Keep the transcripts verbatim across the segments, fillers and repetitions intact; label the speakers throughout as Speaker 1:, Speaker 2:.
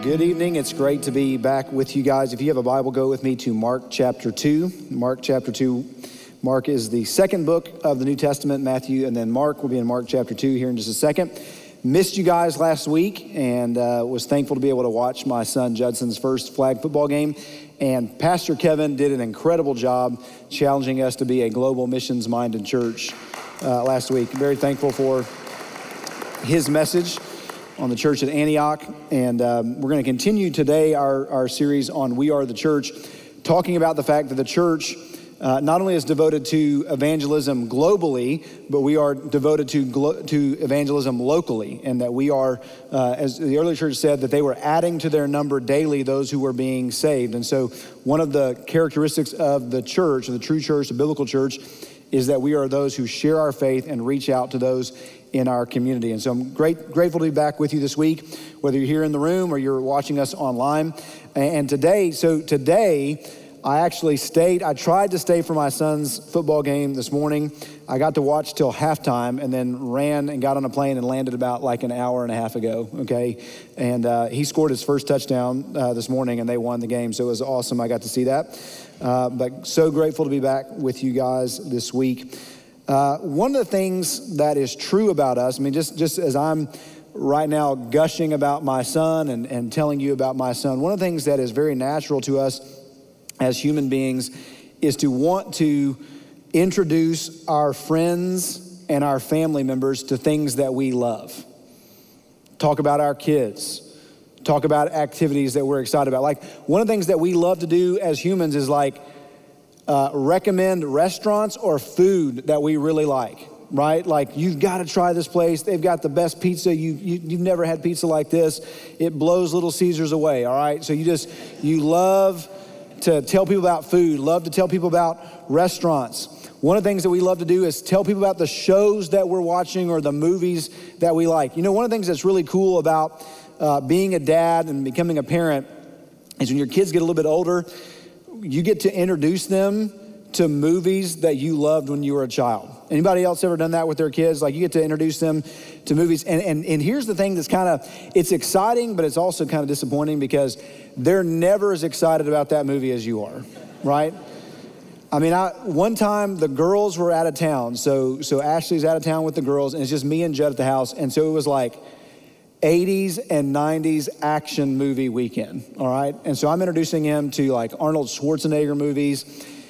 Speaker 1: Good evening. It's great to be back with you guys. If you have a Bible, go with me to Mark chapter two. Mark chapter two. Mark is the second book of the New Testament, Matthew, and then Mark. We'll be in Mark chapter two here in just a second. Missed you guys last week and uh, was thankful to be able to watch my son Judson's first flag football game. And Pastor Kevin did an incredible job challenging us to be a global missions-minded church uh, last week. Very thankful for his message on the church at Antioch. And um, we're going to continue today our, our series on We Are the Church, talking about the fact that the church uh, not only is devoted to evangelism globally, but we are devoted to glo- to evangelism locally, and that we are, uh, as the early church said, that they were adding to their number daily those who were being saved. And so one of the characteristics of the church, of the true church, the biblical church, is that we are those who share our faith and reach out to those in our community. And so I'm great, grateful to be back with you this week, whether you're here in the room or you're watching us online. And today, so today, I actually stayed, I tried to stay for my son's football game this morning. I got to watch till halftime and then ran and got on a plane and landed about like an hour and a half ago, okay? And uh, he scored his first touchdown uh, this morning and they won the game, so it was awesome. I got to see that. Uh, but so grateful to be back with you guys this week. Uh, one of the things that is true about us, I mean, just, just as I'm right now gushing about my son and, and telling you about my son, one of the things that is very natural to us as human beings is to want to introduce our friends and our family members to things that we love. Talk about our kids. Talk about activities that we're excited about. Like, one of the things that we love to do as humans is like, Uh, recommend restaurants or food that we really like, right? Like, you've got to try this place. They've got the best pizza. You, you, you've never had pizza like this. It blows Little Caesars away, all right? So you just, you love to tell people about food, love to tell people about restaurants. One of the things that we love to do is tell people about the shows that we're watching or the movies that we like. You know, one of the things that's really cool about uh, being a dad and becoming a parent is when your kids get a little bit older, you get to introduce them to movies that you loved when you were a child. Anybody else ever done that with their kids? Like, you get to introduce them to movies. And, and, and here's the thing that's kind of, it's exciting, but it's also kind of disappointing because they're never as excited about that movie as you are, right? I mean, I, one time the girls were out of town. So, so Ashley's out of town with the girls and it's just me and Judd at the house. And so it was like eighties and nineties action movie weekend, all right? And so I'm introducing him to like Arnold Schwarzenegger movies,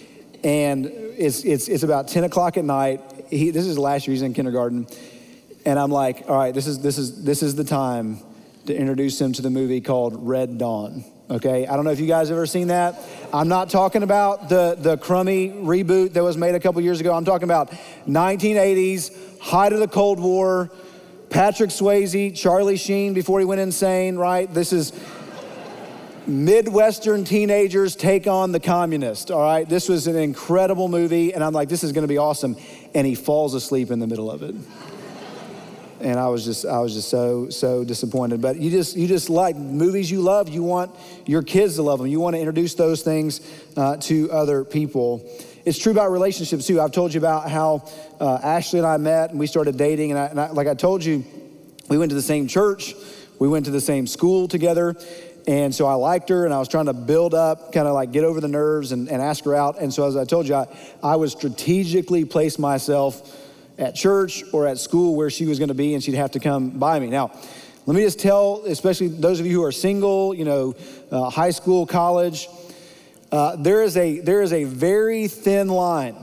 Speaker 1: and it's it's it's about ten o'clock at night. He, this is last year, he's in kindergarten, and I'm like, all right, this is this is this is the time to introduce him to the movie called Red Dawn, okay? I don't know if you guys have ever seen that. I'm not talking about the, the crummy reboot that was made a couple years ago. I'm talking about nineteen eighties, height of the Cold War, Patrick Swayze, Charlie Sheen before he went insane, right? This is Midwestern teenagers take on the communist, all right? This was an incredible movie, and I'm like, this is gonna be awesome. And he falls asleep in the middle of it. And I was just, I was just so, so disappointed. But you just, you just like movies you love, you want your kids to love them. You wanna introduce those things uh, to other people. It's true about relationships too. I've told you about how uh, Ashley and I met and we started dating. And, I, and I, like I told you, we went to the same church. We went to the same school together. And so I liked her and I was trying to build up, kind of like get over the nerves and, and ask her out. And so as I told you, I, I would strategically place myself at church or at school where she was going to be and she'd have to come by me. Now, let me just tell, especially those of you who are single, you know, uh, high school, college, Uh, there is a there is a very thin line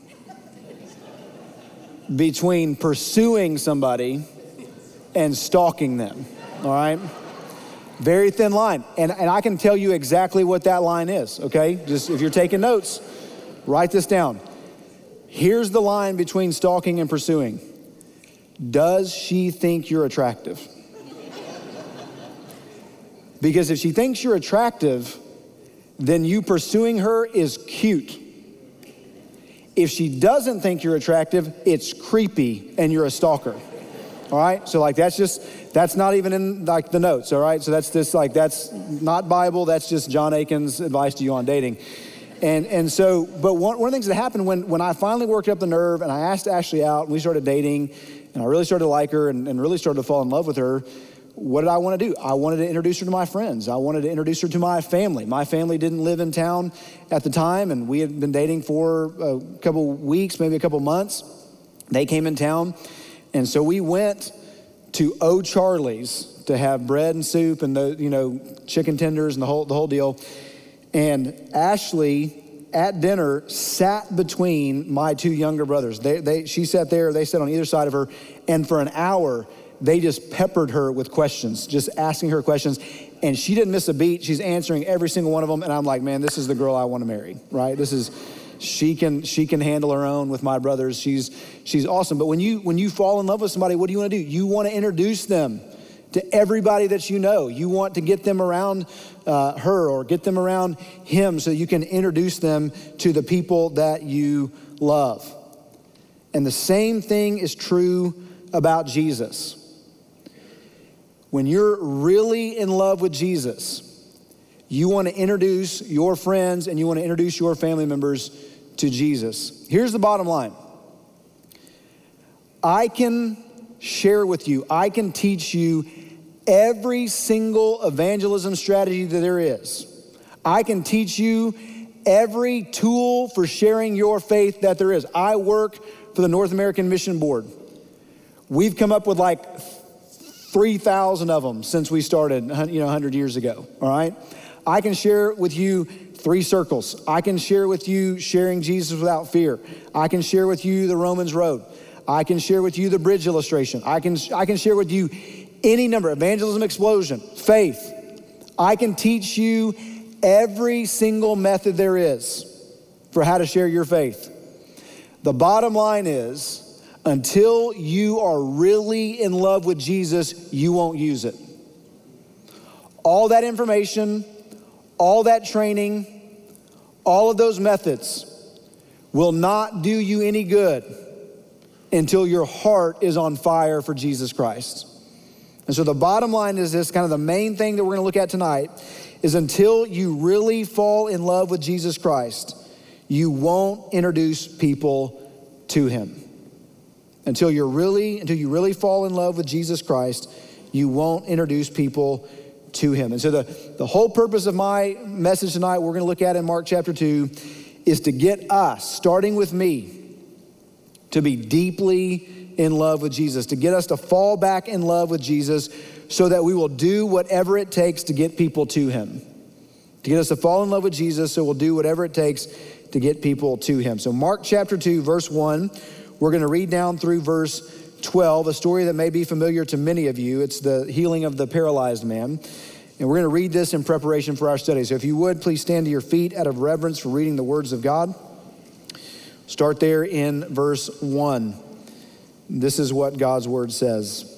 Speaker 1: between pursuing somebody and stalking them, all right? Very thin line. And, and I can tell you exactly what that line is, okay? Just if you're taking notes, write this down. Here's the line between stalking and pursuing. Does she think you're attractive? Because if she thinks you're attractive, then you pursuing her is cute. If she doesn't think you're attractive, it's creepy and you're a stalker. All right? So like that's just, that's not even in like the notes, all right? So that's just like, that's not Bible, that's just John Aiken's advice to you on dating. And and so, but one, one of the things that happened when, when I finally worked up the nerve and I asked Ashley out and we started dating and I really started to like her and, and really started to fall in love with her what did I want to do? I wanted to introduce her to my friends. I wanted to introduce her to my family. My family didn't live in town at the time, and we had been dating for a couple weeks, maybe a couple months. They came in town, and so we went to O'Charlie's to have bread and soup and the, you know, chicken tenders and the whole the whole deal. And Ashley at dinner sat between my two younger brothers. They, they, she sat there, they sat on either side of her, and for an hour, they just peppered her with questions, just asking her questions, and she didn't miss a beat. She's answering every single one of them, and I'm like, man, this is the girl I want to marry, right? This is, she can she can handle her own with my brothers. She's she's awesome. But when you when you fall in love with somebody, what do you want to do? You want to introduce them to everybody that you know. You want to get them around uh, her or get them around him so you can introduce them to the people that you love. And the same thing is true about Jesus. When you're really in love with Jesus, you want to introduce your friends and you want to introduce your family members to Jesus. Here's the bottom line. I can share with you, I can teach you every single evangelism strategy that there is. I can teach you every tool for sharing your faith that there is. I work for the North American Mission Board. We've come up with like three thousand of them since we started, you know, one hundred years ago, all right? I can share with you three circles. I can share with you sharing Jesus without fear. I can share with you the Romans Road. I can share with you the bridge illustration. I can, I can share with you any number, evangelism explosion, faith. I can teach you every single method there is for how to share your faith. The bottom line is, until you are really in love with Jesus, you won't use it. All that information, all that training, all of those methods will not do you any good until your heart is on fire for Jesus Christ. And so the bottom line is this, kind of the main thing that we're going to look at tonight, is until you really fall in love with Jesus Christ, you won't introduce people to him. Until you're really, until you really fall in love with Jesus Christ, you won't introduce people to him. And so the, the whole purpose of my message tonight, we're going to look at in Mark chapter two, is to get us, starting with me, to be deeply in love with Jesus, to get us to fall back in love with Jesus so that we will do whatever it takes to get people to him. To get us to fall in love with Jesus, so we'll do whatever it takes to get people to him. So Mark chapter two, verse one, we're going to read down through verse twelve, a story that may be familiar to many of you. It's the healing of the paralyzed man. And we're going to read this in preparation for our study. So if you would, please stand to your feet out of reverence for reading the words of God. Start there in verse one. This is what God's word says.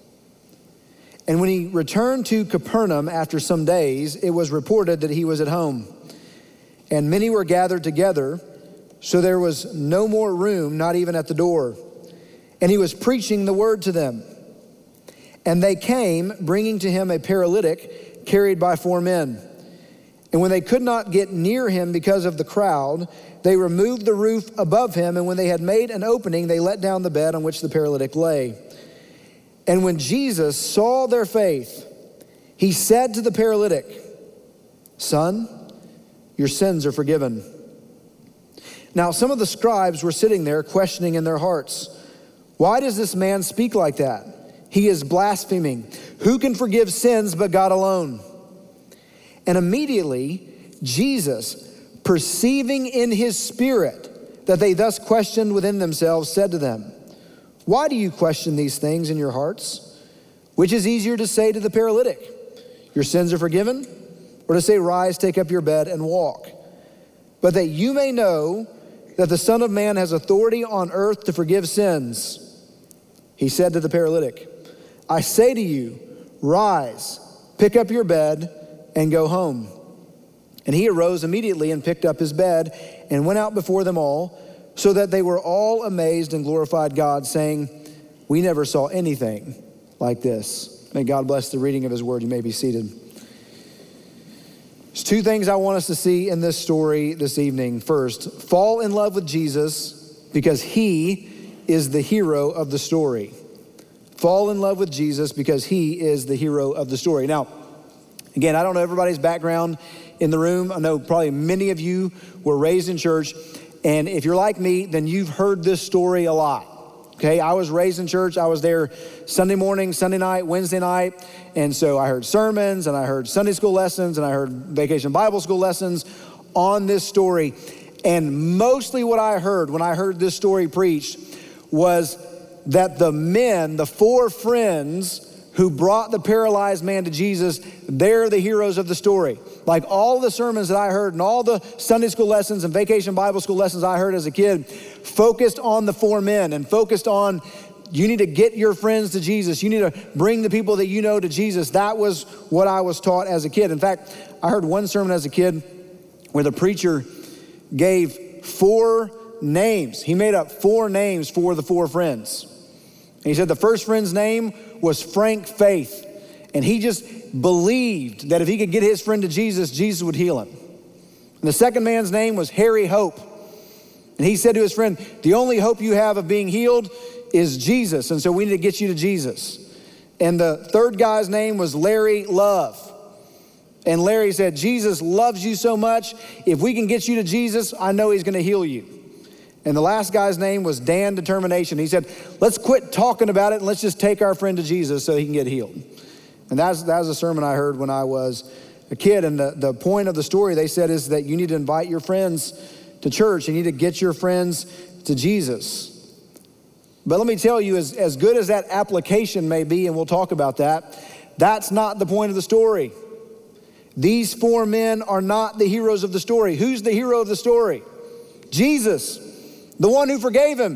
Speaker 1: And when he returned to Capernaum after some days, it was reported that he was at home. And many were gathered together, so there was no more room, not even at the door. And he was preaching the word to them. And they came, bringing to him a paralytic carried by four men. And when they could not get near him because of the crowd, they removed the roof above him. And when they had made an opening, they let down the bed on which the paralytic lay. And when Jesus saw their faith, he said to the paralytic, "Son, your sins are forgiven." Now, some of the scribes were sitting there questioning in their hearts, "Why does this man speak like that? He is blaspheming. Who can forgive sins but God alone?" And immediately, Jesus, perceiving in his spirit that they thus questioned within themselves, said to them, "Why do you question these things in your hearts? Which is easier to say to the paralytic, 'Your sins are forgiven,' or to say, 'Rise, take up your bed and walk'? But that you may know that the Son of Man has authority on earth to forgive sins." He said to the paralytic, "I say to you, rise, pick up your bed, and go home." And he arose immediately and picked up his bed and went out before them all, so that they were all amazed and glorified God, saying, "We never saw anything like this." May God bless the reading of his word. You may be seated. There's two things I want us to see in this story this evening. First, fall in love with Jesus because he is the hero of the story. fall in love with Jesus because he is the hero of the story. Now, again, I don't know everybody's background in the room. I know probably many of you were raised in church. And if you're like me, then you've heard this story a lot. Okay, I was raised in church. I was there Sunday morning, Sunday night, Wednesday night. And so I heard sermons and I heard Sunday school lessons and I heard vacation Bible school lessons on this story. And mostly what I heard when I heard this story preached was that the men, the four friends who brought the paralyzed man to Jesus, they're the heroes of the story. Like all the sermons that I heard and all the Sunday school lessons and vacation Bible school lessons I heard as a kid focused on the four men and focused on you need to get your friends to Jesus. You need to bring the people that you know to Jesus. That was what I was taught as a kid. In fact, I heard one sermon as a kid where the preacher gave four names. He made up four names for the four friends. And he said the first friend's name was Frank Faith. And he just believed that if he could get his friend to Jesus, Jesus would heal him. And the second man's name was Harry Hope. And he said to his friend, the only hope you have of being healed is Jesus. And so we need to get you to Jesus. And the third guy's name was Larry Love. And Larry said, Jesus loves you so much. If we can get you to Jesus, I know he's going to heal you. And the last guy's name was Dan Determination. He said, let's quit talking about it and let's just take our friend to Jesus so he can get healed. And that's, that was a sermon I heard when I was a kid. And the, the point of the story, they said, is that you need to invite your friends to church. You need to get your friends to Jesus. But let me tell you, as, as good as that application may be, and we'll talk about that, that's not the point of the story. These four men are not the heroes of the story. Who's the hero of the story? Jesus, the one who forgave him,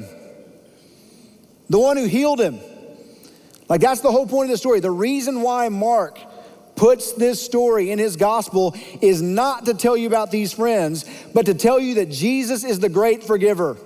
Speaker 1: the one who healed him. Like that's the whole point of the story. The reason why Mark puts this story in his gospel is not to tell you about these friends, but to tell you that Jesus is the great forgiver.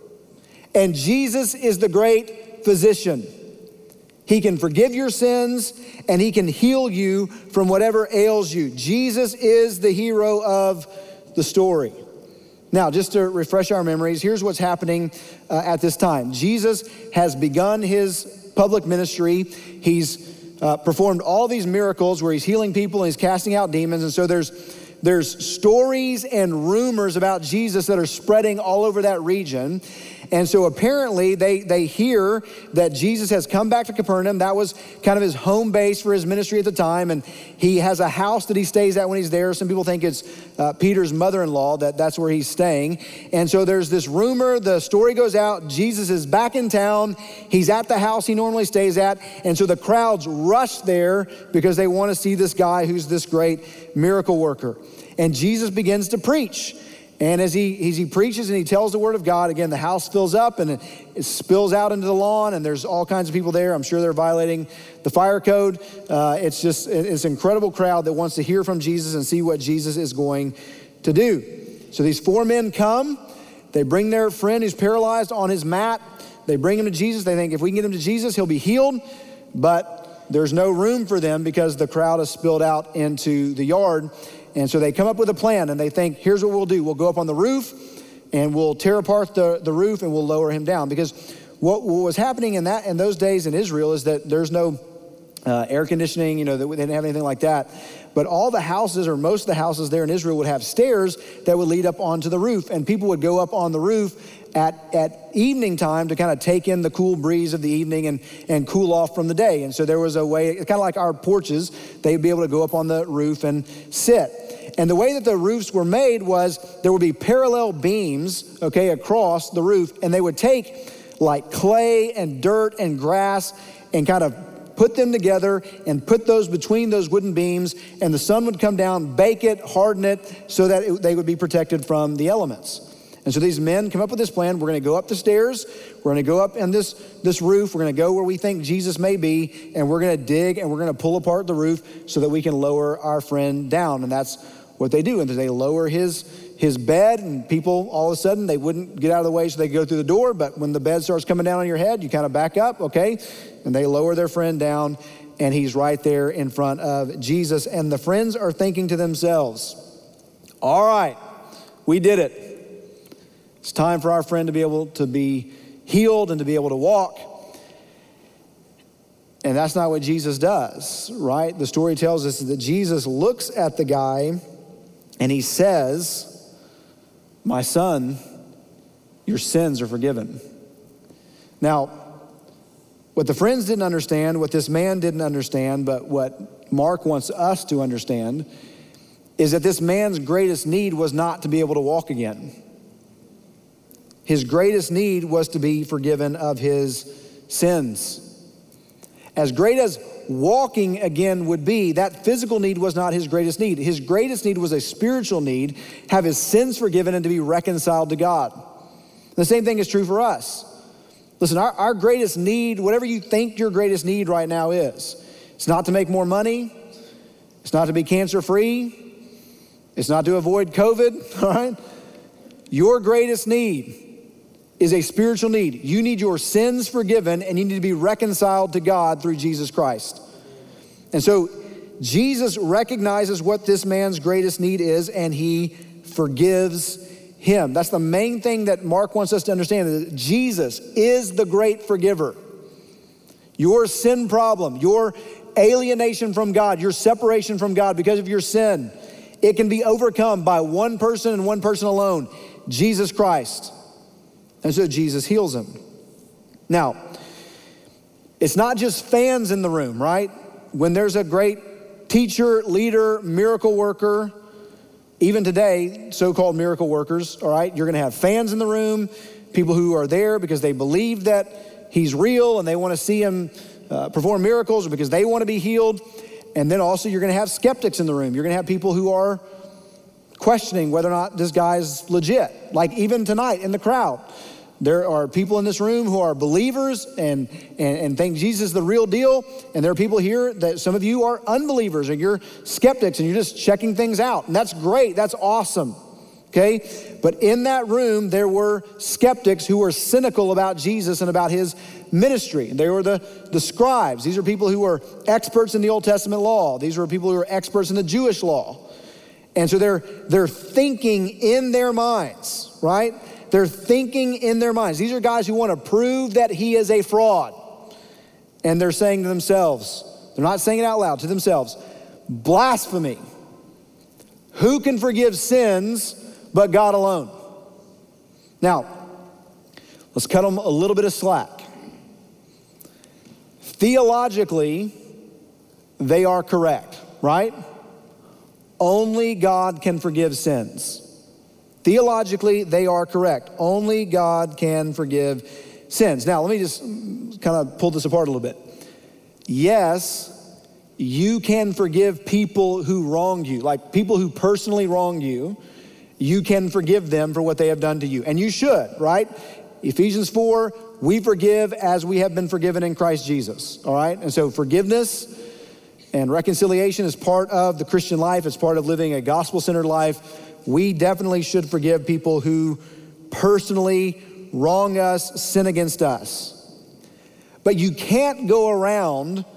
Speaker 1: And Jesus is the great physician. He can forgive your sins and he can heal you from whatever ails you. Jesus is the hero of the story. Now, just to refresh our memories, here's what's happening uh, at this time. Jesus has begun his public ministry. He's uh, performed all these miracles where he's healing people and he's casting out demons. And so there's there's stories and rumors about Jesus that are spreading all over that region. And so apparently they, they hear that Jesus has come back to Capernaum. That was kind of his home base for his ministry at the time. And he has a house that he stays at when he's there. Some people think it's uh, Peter's mother-in-law, that that's where he's staying. And so there's this rumor, the story goes out, Jesus is back in town. He's at the house he normally stays at. And so the crowds rush there because they want to see this guy who's this great miracle worker. And Jesus begins to preach. And as he, as he preaches and he tells the word of God, again, the house fills up and it, it spills out into the lawn and there's all kinds of people there. I'm sure they're violating the fire code. Uh, it's just, it's an incredible crowd that wants to hear from Jesus and see what Jesus is going to do. So these four men come, they bring their friend who's paralyzed on his mat. They bring him to Jesus. They think if we can get him to Jesus, he'll be healed. But there's no room for them because the crowd has spilled out into the yard. And so they come up with a plan and they think, here's what we'll do. We'll go up on the roof and we'll tear apart the, the roof and we'll lower him down. Because what, what was happening in that in those days in Israel is that there's no uh, air conditioning, you know, they didn't have anything like that. But all the houses or most of the houses there in Israel would have stairs that would lead up onto the roof. And people would go up on the roof at, at evening time to kind of take in the cool breeze of the evening and, and cool off from the day. And so there was a way, kind of like our porches, they'd be able to go up on the roof and sit. And the way that the roofs were made was there would be parallel beams, okay, across the roof. And they would take like clay and dirt and grass and kind of put them together and put those between those wooden beams. And the sun would come down, bake it, harden it so that it, they would be protected from the elements. And so these men come up with this plan. We're going to go up the stairs. We're going to go up on this, this roof. We're going to go where we think Jesus may be. And we're going to dig and we're going to pull apart the roof so that we can lower our friend down. And that's what they do. And they lower his, his bed and people, all of a sudden, they wouldn't get out of the way so they could go through the door. But when the bed starts coming down on your head, you kind of back up, okay? And they lower their friend down and he's right there in front of Jesus. And the friends are thinking to themselves, all right, we did it. It's time for our friend to be able to be healed and to be able to walk. And that's not what Jesus does, right? The story tells us that Jesus looks at the guy and he says, my son, your sins are forgiven. Now, what the friends didn't understand, what this man didn't understand, but what Mark wants us to understand is that this man's greatest need was not to be able to walk again. His greatest need was to be forgiven of his sins. As great as walking again would be, that physical need was not his greatest need. His greatest need was a spiritual need, have his sins forgiven and to be reconciled to God. The same thing is true for us. Listen, our, our greatest need, whatever you think your greatest need right now is, it's not to make more money. It's not to be cancer-free. It's not to avoid COVID, all right? Your greatest need is a spiritual need. You need your sins forgiven and you need to be reconciled to God through Jesus Christ. And so Jesus recognizes what this man's greatest need is and he forgives him. That's the main thing that Mark wants us to understand, that Jesus is the great forgiver. Your sin problem, your alienation from God, your separation from God because of your sin, it can be overcome by one person and one person alone, Jesus Christ. And so Jesus heals him. Now, it's not just fans in the room, right? When there's a great teacher, leader, miracle worker, even today, so-called miracle workers, all right, you're gonna have fans in the room, people who are there because they believe that he's real and they wanna see him uh, perform miracles or because they wanna be healed. And then also you're gonna have skeptics in the room. You're gonna have people who are questioning whether or not this guy's legit. Like even tonight in the crowd, there are people in this room who are believers and, and, and think Jesus is the real deal. And there are people here that some of you are unbelievers and you're skeptics and you're just checking things out. And that's great, that's awesome, okay? But in that room, there were skeptics who were cynical about Jesus and about his ministry. They were the, the scribes. These are people who were experts in the Old Testament law. These were people who were experts in the Jewish law. And so they're, they're thinking in their minds, right? They're thinking in their minds. These are guys who want to prove that he is a fraud. And they're saying to themselves, they're not saying it out loud, to themselves, blasphemy. Who can forgive sins but God alone? Now, let's cut them a little bit of slack. Theologically, they are correct, right? Only God can forgive sins. Theologically, they are correct. Only God can forgive sins. Now, let me just kind of pull this apart a little bit. Yes, you can forgive people who wronged you, like people who personally wronged you. You can forgive them for what they have done to you. And you should, right? Ephesians four, we forgive as we have been forgiven in Christ Jesus, all right? And so forgiveness and reconciliation is part of the Christian life. It's part of living a gospel-centered life. We definitely should forgive people who personally wrong us, sin against us. But you can't go around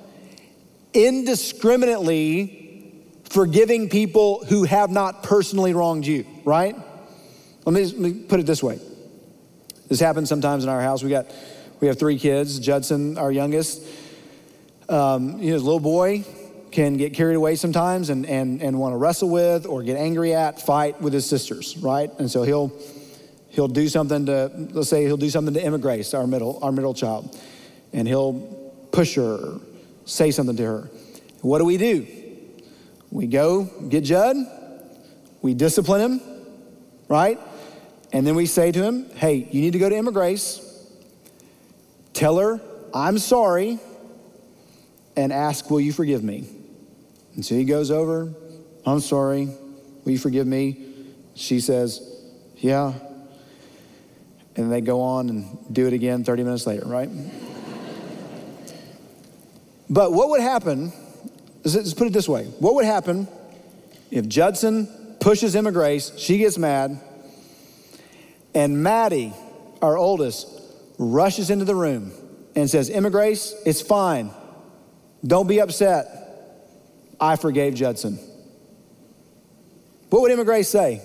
Speaker 1: indiscriminately forgiving people who have not personally wronged you, right? Let me, let me put it this way. This happens sometimes in our house. We got, we have three kids. Judson, our youngest, um, you know, his little boy can get carried away sometimes and, and, and want to wrestle with or get angry at, fight with his sisters, right? And so he'll he'll do something to, let's say he'll do something to Emma Grace, our middle, our middle child, and he'll push her or say something to her. What do we do? We go get Judd, we discipline him, right? And then we say to him, hey, you need to go to Emma Grace, tell her I'm sorry, and ask, will you forgive me? And so he goes over, I'm sorry, will you forgive me? She says, yeah. And they go on and do it again thirty minutes later, right? But what would happen, let's put it this way. What would happen if Judson pushes Emma Grace, she gets mad, and Maddie, our oldest, rushes into the room and says, Emma Grace, it's fine. Don't be upset. I forgave Judson. What would Emma Grace say?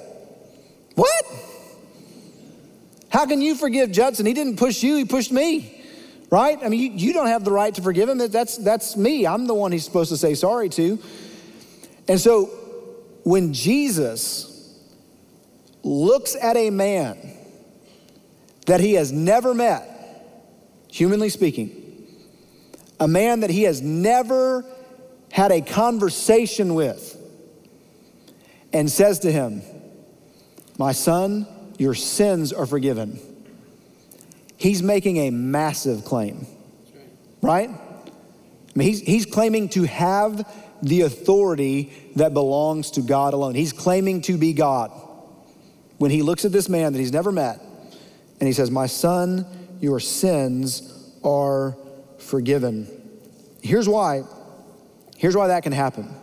Speaker 1: What? How can you forgive Judson? He didn't push you, he pushed me, right? I mean, you, you don't have the right to forgive him. That's, that's me. I'm the one he's supposed to say sorry to. And so when Jesus looks at a man that he has never met, humanly speaking, a man that he has never had a conversation with, and says to him, my son, your sins are forgiven. He's making a massive claim, right? I mean, he's, he's claiming to have the authority that belongs to God alone. He's claiming to be God. When he looks at this man that he's never met, and he says, my son, your sins are forgiven. Here's why, here's why that can happen.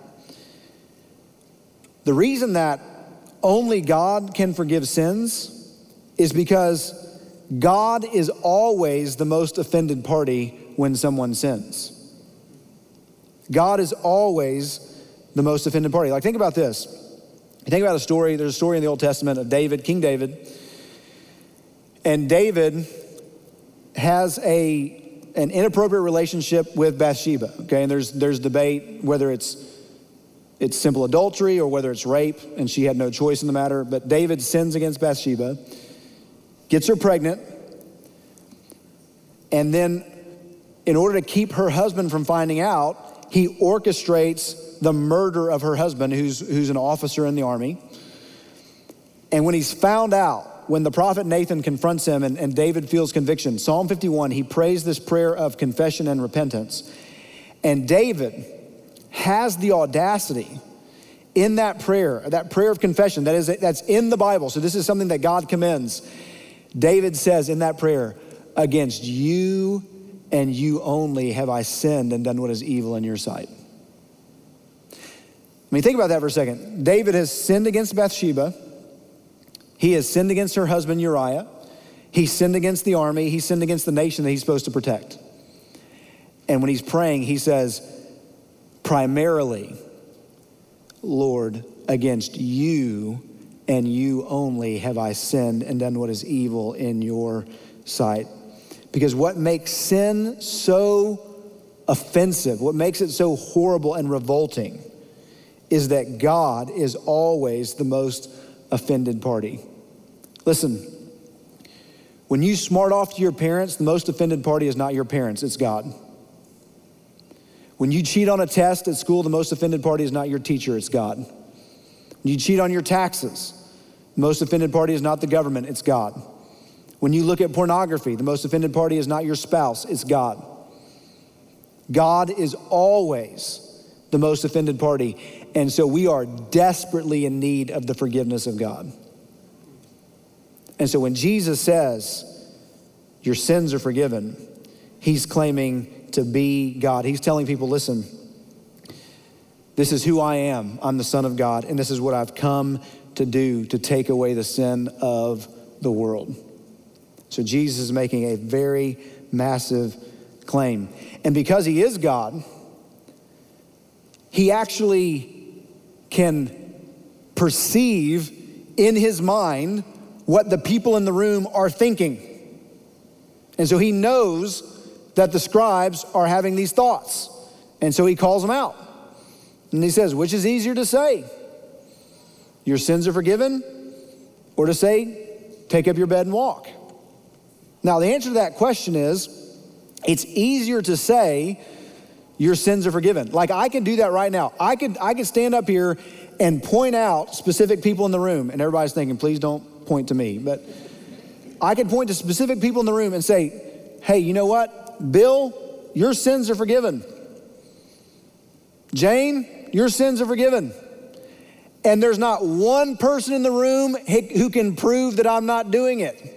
Speaker 1: The reason that only God can forgive sins is because God is always the most offended party when someone sins. God is always the most offended party. Like, think about this. You think about a story, there's a story in the Old Testament of David, King David. And David has a an inappropriate relationship with Bathsheba, okay? And there's there's debate whether it's it's simple adultery or whether it's rape, and she had no choice in the matter. But David sins against Bathsheba, gets her pregnant, and then in order to keep her husband from finding out, he orchestrates the murder of her husband, who's who's an officer in the army. And when he's found out, when the prophet Nathan confronts him and, and David feels conviction, Psalm fifty-one, he prays this prayer of confession and repentance. And David has the audacity in that prayer, that prayer of confession, that is, that's in the Bible. So this is something that God commends. David says in that prayer, against you and you only have I sinned and done what is evil in your sight. I mean, think about that for a second. David has sinned against Bathsheba. He has sinned against her husband Uriah. He sinned against the army. He sinned against the nation that he's supposed to protect. And when he's praying, he says, primarily, Lord, against you and you only have I sinned and done what is evil in your sight. Because what makes sin so offensive, what makes it so horrible and revolting, is that God is always the most offended party. Listen, when you smart off to your parents, the most offended party is not your parents, it's God. When you cheat on a test at school, the most offended party is not your teacher, it's God. When you cheat on your taxes, the most offended party is not the government, it's God. When you look at pornography, the most offended party is not your spouse, it's God. God is always the most offended party. And so we are desperately in need of the forgiveness of God. And so when Jesus says, your sins are forgiven, he's claiming to be God. He's telling people, listen, this is who I am. I'm the Son of God, and this is what I've come to do, to take away the sin of the world. So Jesus is making a very massive claim. And because he is God, he actually can perceive in his mind what the people in the room are thinking. And so he knows that the scribes are having these thoughts. And so he calls them out. And he says, which is easier to say? Your sins are forgiven? Or to say, take up your bed and walk? Now, the answer to that question is, it's easier to say, your sins are forgiven. Like, I can do that right now. I could, I could stand up here and point out specific people in the room, and everybody's thinking, please don't point to me. But I could point to specific people in the room and say, hey, you know what? Bill, your sins are forgiven. Jane, your sins are forgiven. And there's not one person in the room who can prove that I'm not doing it.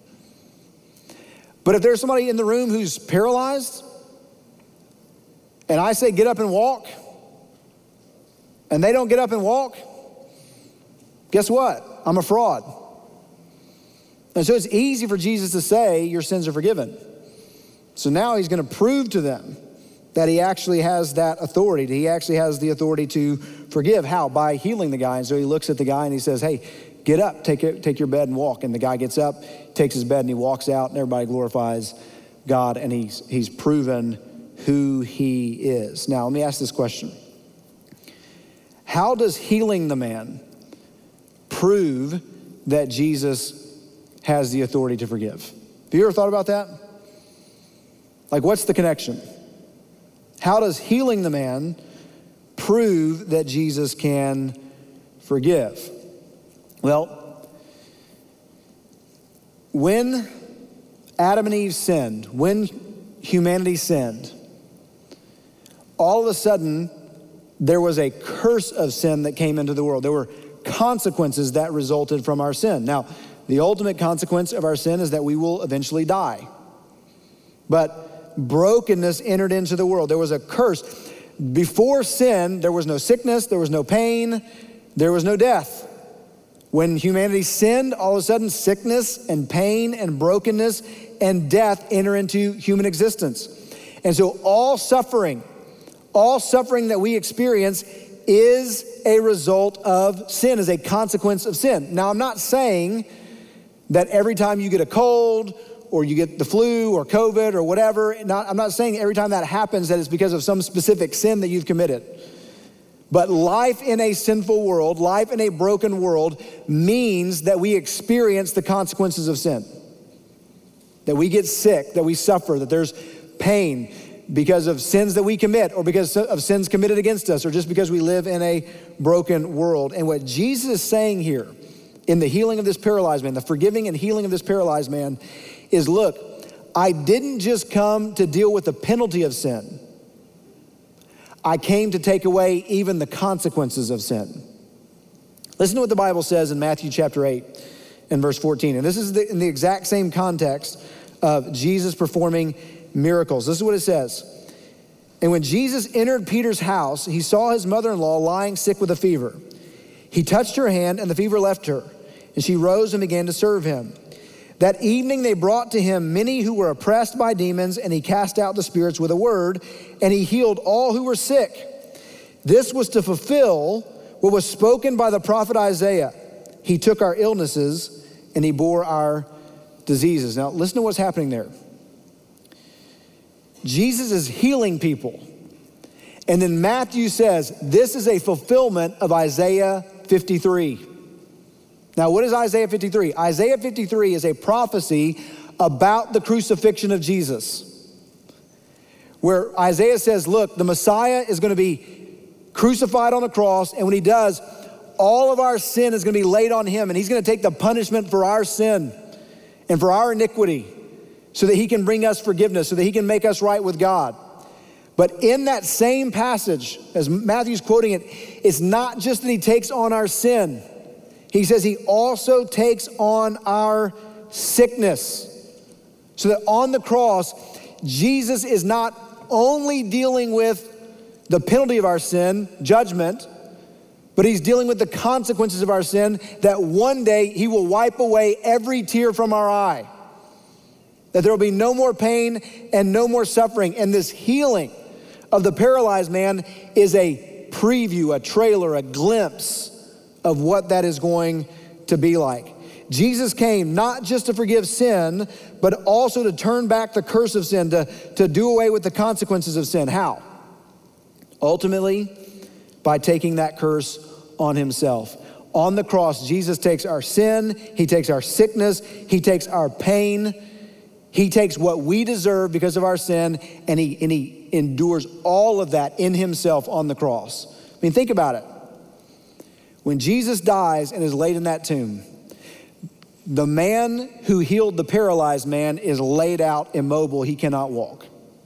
Speaker 1: But if there's somebody in the room who's paralyzed, and I say, get up and walk, and they don't get up and walk, guess what? I'm a fraud. And so it's easy for Jesus to say, your sins are forgiven. So now he's going to prove to them that he actually has that authority. He actually has the authority to forgive. How? By healing the guy. And so he looks at the guy and he says, hey, get up, take, it, take your bed and walk. And the guy gets up, takes his bed and he walks out, and everybody glorifies God, and he's, he's proven who he is. Now, let me ask this question. How does healing the man prove that Jesus has the authority to forgive? Have you ever thought about that? Like, what's the connection? How does healing the man prove that Jesus can forgive? Well, when Adam and Eve sinned, when humanity sinned, all of a sudden, there was a curse of sin that came into the world. There were consequences that resulted from our sin. Now, the ultimate consequence of our sin is that we will eventually die. But brokenness entered into the world. There was a curse. Before sin, there was no sickness, there was no pain, there was no death. When humanity sinned, all of a sudden sickness and pain and brokenness and death enter into human existence. And so all suffering, all suffering that we experience is a result of sin, is a consequence of sin. Now, I'm not saying that every time you get a cold or you get the flu or COVID or whatever, not, I'm not saying every time that happens that it's because of some specific sin that you've committed. But life in a sinful world, life in a broken world means that we experience the consequences of sin. That we get sick, that we suffer, that there's pain because of sins that we commit or because of sins committed against us or just because we live in a broken world. And what Jesus is saying here in the healing of this paralyzed man, the forgiving and healing of this paralyzed man is, look, I didn't just come to deal with the penalty of sin. I came to take away even the consequences of sin. Listen to what the Bible says in Matthew chapter eight and verse fourteen. And this is the, in the exact same context of Jesus performing miracles. This is what it says. And when Jesus entered Peter's house, he saw his mother-in-law lying sick with a fever. He touched her hand and the fever left her, and she rose and began to serve him. That evening they brought to him many who were oppressed by demons, and he cast out the spirits with a word, and he healed all who were sick. This was to fulfill what was spoken by the prophet Isaiah. He took our illnesses and he bore our diseases. Now listen to what's happening there. Jesus is healing people. And then Matthew says, this is a fulfillment of Isaiah fifty-three. Now, what is Isaiah fifty-three? Isaiah fifty-three is a prophecy about the crucifixion of Jesus, where Isaiah says, look, the Messiah is going to be crucified on the cross, and when he does, all of our sin is going to be laid on him, and he's going to take the punishment for our sin and for our iniquity so that he can bring us forgiveness, so that he can make us right with God. But in that same passage, as Matthew's quoting it, it's not just that he takes on our sin. He says he also takes on our sickness. So that on the cross, Jesus is not only dealing with the penalty of our sin, judgment, but he's dealing with the consequences of our sin, that one day he will wipe away every tear from our eye. That there will be no more pain and no more suffering. And this healing of the paralyzed man is a preview, a trailer, a glimpse of what that is going to be like. Jesus came not just to forgive sin, but also to turn back the curse of sin, to, to do away with the consequences of sin. How? Ultimately, by taking that curse on himself. On the cross, Jesus takes our sin, he takes our sickness, he takes our pain, he takes what we deserve because of our sin, and he, and he endures all of that in himself on the cross. I mean, think about it. When Jesus dies and is laid in that tomb, the man who healed the paralyzed man is laid out immobile. He cannot walk.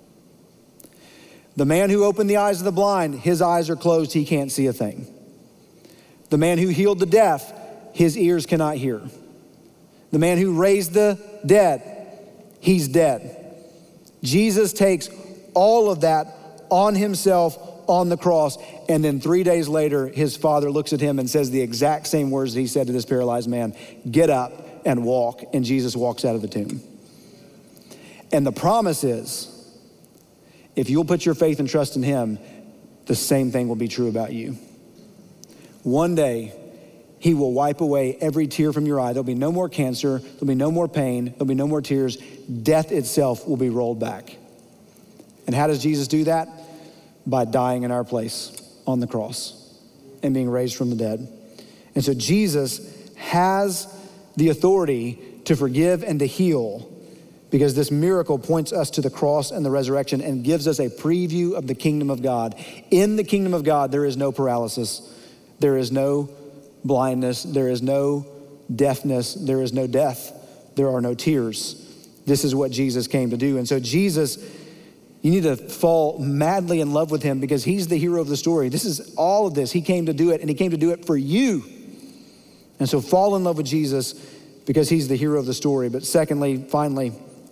Speaker 1: The man who opened the eyes of the blind, his eyes are closed. He can't see a thing. The man who healed the deaf, his ears cannot hear. The man who raised the dead, he's dead. Jesus takes all of that on himself on the cross. And then three days later, his father looks at him and says the exact same words that he said to this paralyzed man, get up and walk. And Jesus walks out of the tomb. And the promise is, if you'll put your faith and trust in him, the same thing will be true about you. One day, he will wipe away every tear from your eye. There'll be no more cancer. There'll be no more pain. There'll be no more tears. Death itself will be rolled back. And how does Jesus do that? By dying in our place on the cross and being raised from the dead. And so Jesus has the authority to forgive and to heal, because this miracle points us to the cross and the resurrection and gives us a preview of the kingdom of God. In the kingdom of God, there is no paralysis. There is no blindness. There is no deafness. There is no death. There are no tears. This is what Jesus came to do. And so Jesus, you need to fall madly in love with him, because he's the hero of the story. This is all of this. He came to do it, and he came to do it for you. And so fall in love with Jesus, because he's the hero of the story. But secondly, finally,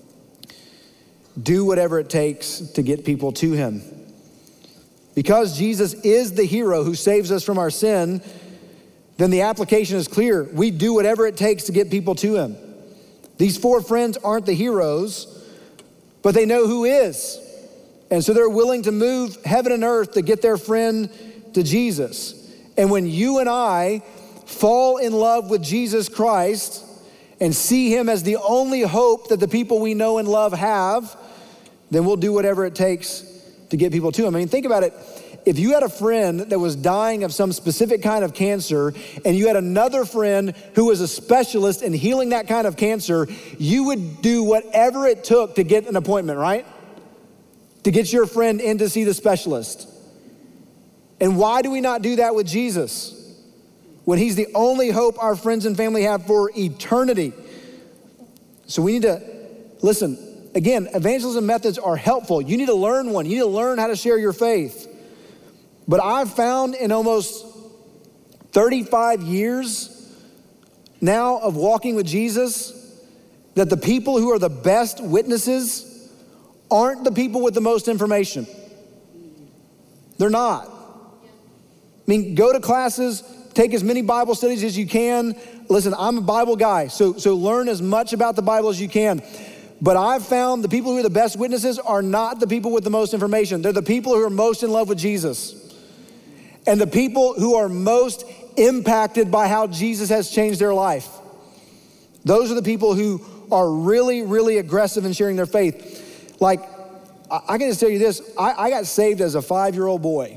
Speaker 1: do whatever it takes to get people to him. Because Jesus is the hero who saves us from our sin, then the application is clear. We do whatever it takes to get people to him. These four friends aren't the heroes, but they know who is. And so they're willing to move heaven and earth to get their friend to Jesus. And when you and I fall in love with Jesus Christ and see him as the only hope that the people we know and love have, then we'll do whatever it takes to get people to him. I mean, think about it. If you had a friend that was dying of some specific kind of cancer, and you had another friend who was a specialist in healing that kind of cancer, you would do whatever it took to get an appointment, right? To get your friend in to see the specialist. And why do we not do that with Jesus, when he's the only hope our friends and family have for eternity? So we need to, listen, again, evangelism methods are helpful. You need to learn one. You need to learn how to share your faith. But I've found in almost thirty-five years now of walking with Jesus that the people who are the best witnesses aren't the people with the most information. They're not. I mean, go to classes, take as many Bible studies as you can. Listen, I'm a Bible guy, so, so learn as much about the Bible as you can. But I've found the people who are the best witnesses are not the people with the most information. They're the people who are most in love with Jesus. And the people who are most impacted by how Jesus has changed their life. Those are the people who are really, really aggressive in sharing their faith. Like, I, I can just tell you this, I, I got saved as a five-year-old boy.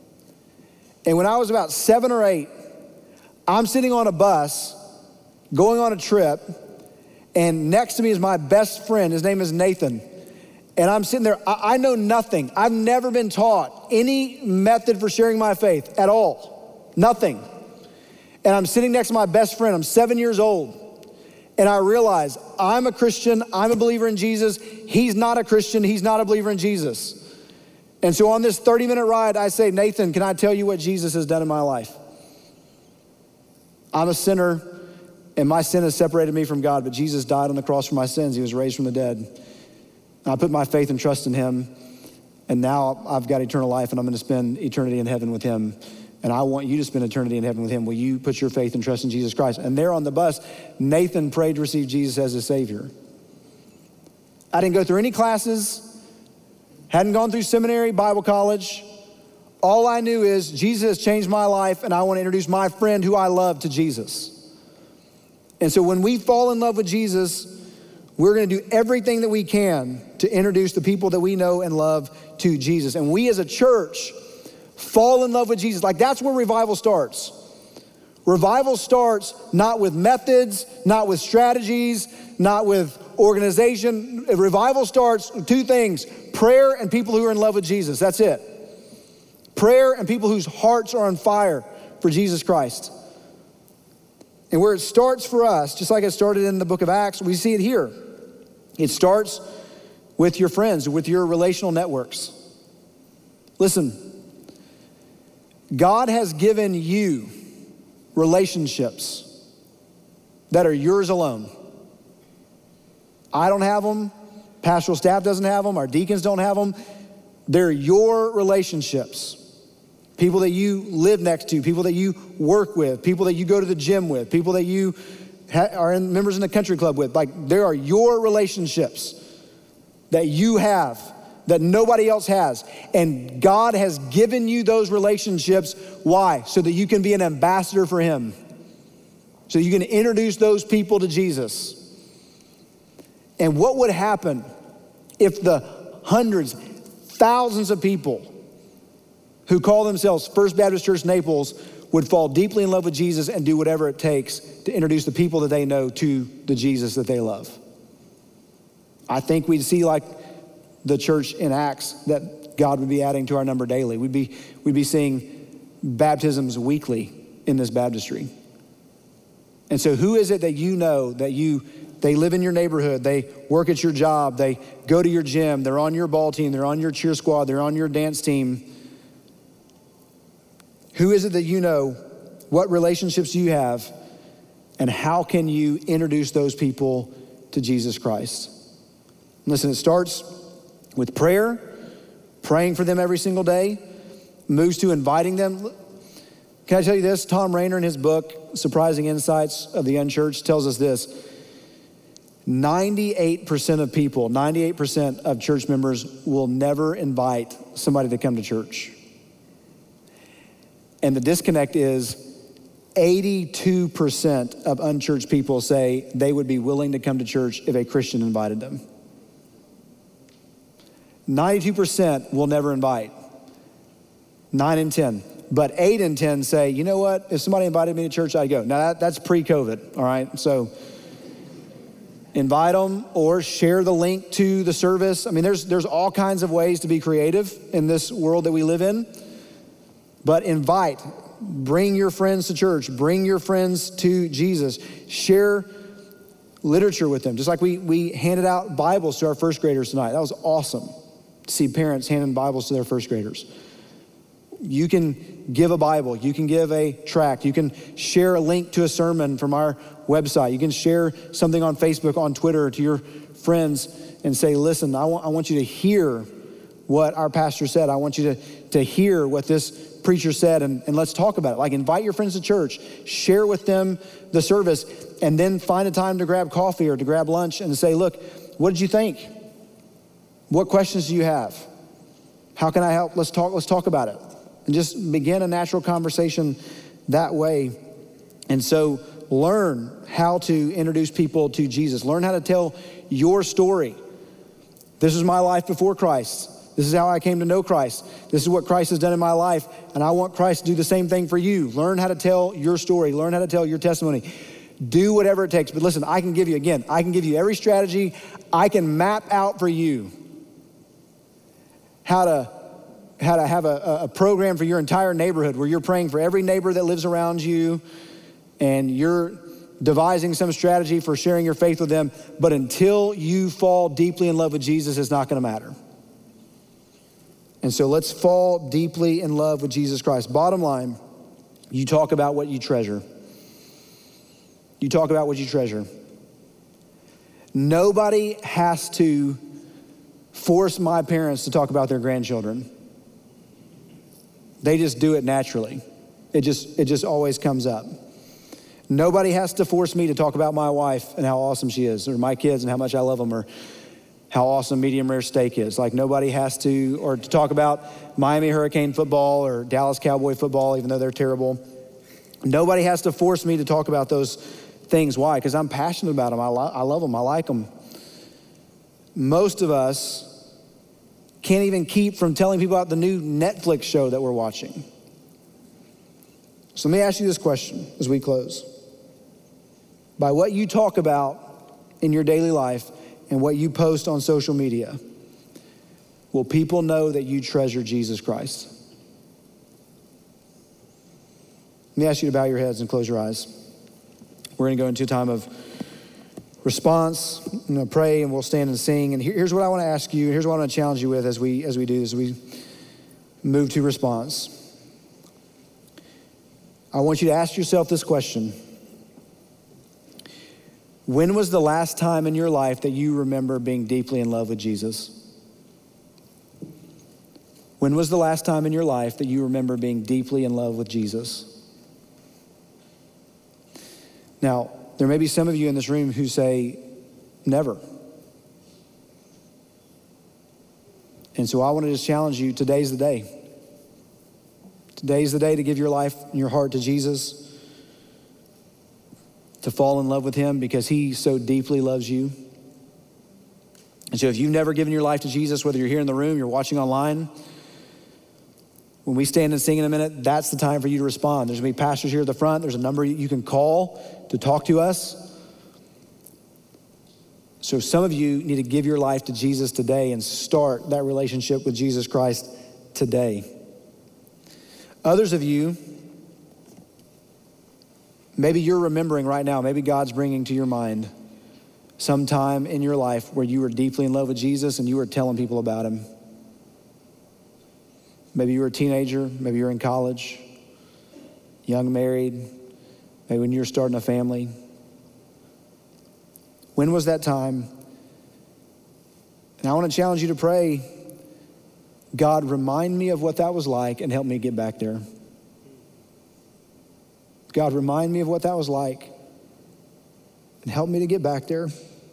Speaker 1: And when I was about seven or eight, I'm sitting on a bus, going on a trip, and next to me is my best friend. His name is Nathan. And I'm sitting there, I, I know nothing. I've never been taught any method for sharing my faith at all. Nothing. And I'm sitting next to my best friend. I'm seven years old. And I realize I'm a Christian. I'm a believer in Jesus. He's not a Christian. He's not a believer in Jesus. And so on this thirty minute ride, I say, Nathan, can I tell you what Jesus has done in my life? I'm a sinner, and my sin has separated me from God, but Jesus died on the cross for my sins. He was raised from the dead. And I put my faith and trust in him, and now I've got eternal life, and I'm gonna spend eternity in heaven with him. And I want you to spend eternity in heaven with him. Will you put your faith and trust in Jesus Christ? And there on the bus, Nathan prayed to receive Jesus as his Savior. I didn't go through any classes, hadn't gone through seminary, Bible college. All I knew is Jesus has changed my life, and I want to introduce my friend who I love to Jesus. And so when we fall in love with Jesus, we're gonna do everything that we can to introduce the people that we know and love to Jesus. And we as a church fall in love with Jesus. Like, that's where revival starts. Revival starts not with methods, not with strategies, not with organization. Revival starts with two things: prayer and people who are in love with Jesus. That's it. Prayer and people whose hearts are on fire for Jesus Christ. And where it starts for us, just like it started in the book of Acts, we see it here. It starts with your friends, with your relational networks. Listen, God has given you relationships that are yours alone. I don't have them. Pastoral staff doesn't have them. Our deacons don't have them. They're your relationships. People that you live next to, people that you work with, people that you go to the gym with, people that you ha- are in, members in the country club with. Like, there are your relationships that you have that nobody else has. And God has given you those relationships. Why? So that you can be an ambassador for him. So you can introduce those people to Jesus. And what would happen if the hundreds, thousands of people who call themselves First Baptist Church Naples would fall deeply in love with Jesus and do whatever it takes to introduce the people that they know to the Jesus that they love? I think we'd see, like the church in Acts, that God would be adding to our number daily. We'd be, we'd be seeing baptisms weekly in this baptistry. And so who is it that you know that you, they live in your neighborhood, they work at your job, they go to your gym, they're on your ball team, they're on your cheer squad, they're on your dance team. Who is it that you know? What relationships do you have? And how can you introduce those people to Jesus Christ? Listen, it starts with prayer, praying for them every single day, moves to inviting them. Can I tell you this? Tom Rainer, in his book, Surprising Insights of the Unchurched, tells us this. ninety-eight percent of people, ninety-eight percent of church members will never invite somebody to come to church. And the disconnect is eighty-two percent of unchurched people say they would be willing to come to church if a Christian invited them. ninety-two percent will never invite. nine in ten. But eight in ten say, you know what? If somebody invited me to church, I'd go. Now, that, that's pre-COVID, all right? So invite them or share the link to the service. I mean, there's, there's all kinds of ways to be creative in this world that we live in. But invite. Bring your friends to church. Bring your friends to Jesus. Share literature with them. Just like we, we handed out Bibles to our first graders tonight. That was awesome to see parents handing Bibles to their first graders. You can give a Bible. You can give a tract. You can share a link to a sermon from our website. You can share something on Facebook, on Twitter to your friends and say, listen, I want, I want you to hear what our pastor said. I want you to, to hear what this preacher said, and, and let's talk about it. Like, invite your friends to church, share with them the service, and then find a time to grab coffee or to grab lunch and say, look, what did you think? What questions do you have? How can I help? Let's talk, let's talk about it. And just begin a natural conversation that way. And so learn how to introduce people to Jesus. Learn how to tell your story. This is my life before Christ. This is how I came to know Christ. This is what Christ has done in my life, and I want Christ to do the same thing for you. Learn how to tell your story. Learn how to tell your testimony. Do whatever it takes. But listen, I can give you, again, I can give you every strategy. I can map out for you how to, how to have a, a program for your entire neighborhood where you're praying for every neighbor that lives around you, and you're devising some strategy for sharing your faith with them. But until you fall deeply in love with Jesus, it's not going to matter. And so let's fall deeply in love with Jesus Christ. Bottom line, you talk about what you treasure. You talk about what you treasure. Nobody has to force my parents to talk about their grandchildren. They just do it naturally. It just, it just always comes up. Nobody has to force me to talk about my wife and how awesome she is, or my kids and how much I love them, or how awesome medium rare steak is. Like, nobody has to, or to talk about Miami Hurricane football or Dallas Cowboy football, even though they're terrible. Nobody has to force me to talk about those things. Why? Because I'm passionate about them. I, lo- I love them. I like them. Most of us can't even keep from telling people about the new Netflix show that we're watching. So let me ask you this question as we close. By what you talk about in your daily life and what you post on social media, will people know that you treasure Jesus Christ? Let me ask you to bow your heads and close your eyes. We're going to go into a time of response. I'm going to pray, and we'll stand and sing. And here, here's what I want to ask you. Here's what I want to challenge you with as we as we do this. As we move to response. I want you to ask yourself this question. When was the last time in your life that you remember being deeply in love with Jesus? When was the last time in your life that you remember being deeply in love with Jesus? Now, there may be some of you in this room who say, never. And so I want to just challenge you, today's the day. Today's the day to give your life and your heart to Jesus. to fall in love with him because he so deeply loves you. And so if you've never given your life to Jesus, whether you're here in the room, you're watching online, when we stand and sing in a minute, that's the time for you to respond. There's gonna be pastors here at the front. There's a number you can call to talk to us. So some of you need to give your life to Jesus today and start that relationship with Jesus Christ today. Others of you, maybe you're remembering right now, maybe God's bringing to your mind some time in your life where you were deeply in love with Jesus and you were telling people about him. Maybe you were a teenager, maybe you're in college, young married, maybe when you were starting a family. When was that time? And I want to challenge you to pray, God, remind me of what that was like and help me get back there. God, remind me of what that was like and help me to get back there.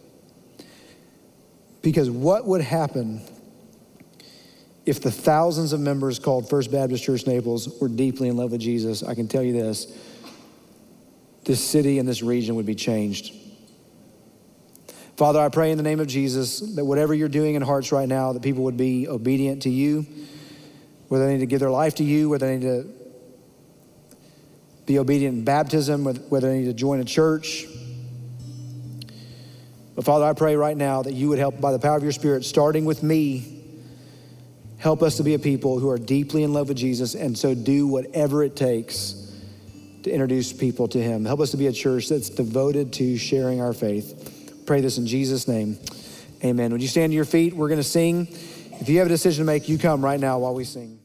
Speaker 1: Because what would happen if the thousands of members called First Baptist Church Naples were deeply in love with Jesus? I can tell you this, this city and this region would be changed. Father, I pray in the name of Jesus that whatever you're doing in hearts right now, that people would be obedient to you, whether they need to give their life to you, whether they need to be obedient in baptism, whether they need to join a church. But Father, I pray right now that you would help by the power of your Spirit, starting with me, help us to be a people who are deeply in love with Jesus and so do whatever it takes to introduce people to him. Help us to be a church that's devoted to sharing our faith. Pray this in Jesus' name, amen. Would you stand to your feet? We're gonna sing. If you have a decision to make, you come right now while we sing.